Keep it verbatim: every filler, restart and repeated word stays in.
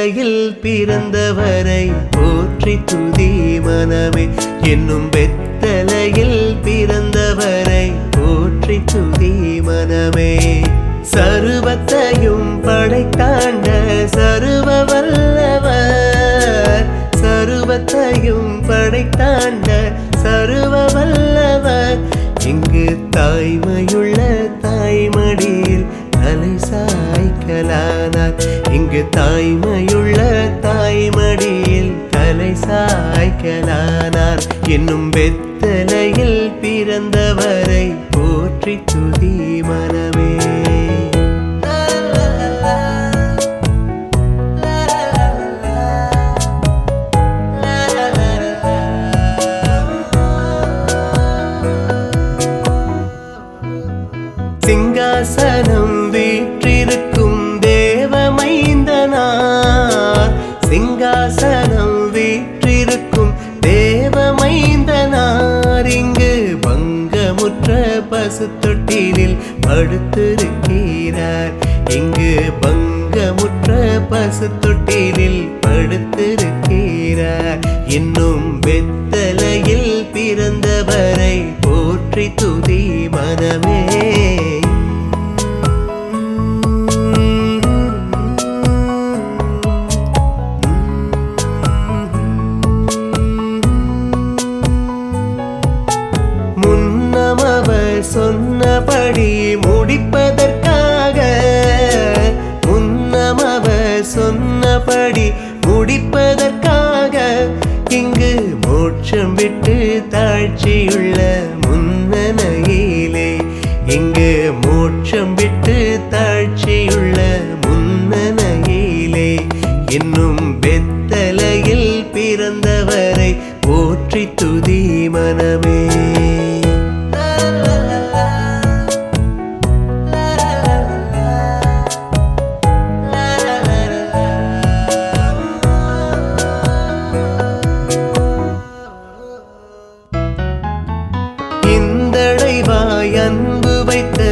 பெத்தலையில் பிறந்தவரை போற்றி துதி மனமே. என்னும் பெத்தலையில் பிறந்தவரை போற்றி துதி மனமே. சர்வத்தையும் படைத்தாண்ட சர்வ வல்லவர், சர்வத்தையும் படைத்தாண்ட சர்வ வல்லவர். இங்கு தாய்மையுள்ள தாய்மடியில் தலை சாய்க்கலானார். இங்கு தாய்மையுள்ள தாய்மடியில் தலை சாய்க்கலானார். என்னும் பெத்தலையில் பிறந்தவரை போற்றி துதி மனமே. சிங்காசனம் வீற்றிருக்கும் தேவமைந்தனார், சிங்காசனம் வீற்றிருக்கும் தேவமைந்தனார். இங்கு பங்கமுற்ற பசு தொட்டிலில் படுத்திருக்கிறார். இங்கு பங்கமுற்ற பசு தொட்டிலில் படுத்திருக்கிறார். இன்னும் பெத்தலையில் பிறந்தவரை போற்றி துதி மனமே. சொன்னபடி முடிப்பதற்காக, முன்னமவர் சொன்னபடி முடிப்பதற்காக இங்கு மோட்சம் விட்டு தாழ்ச்சியுள்ள முன்னணையிலே, இங்கு மோட்சம் விட்டு தாழ்ச்சியுள்ள முன்னணையிலே. இன்னும் பெத்தலையில் பிறந்தவரை போற்றி துதி மனமே. அன்பு வைத்த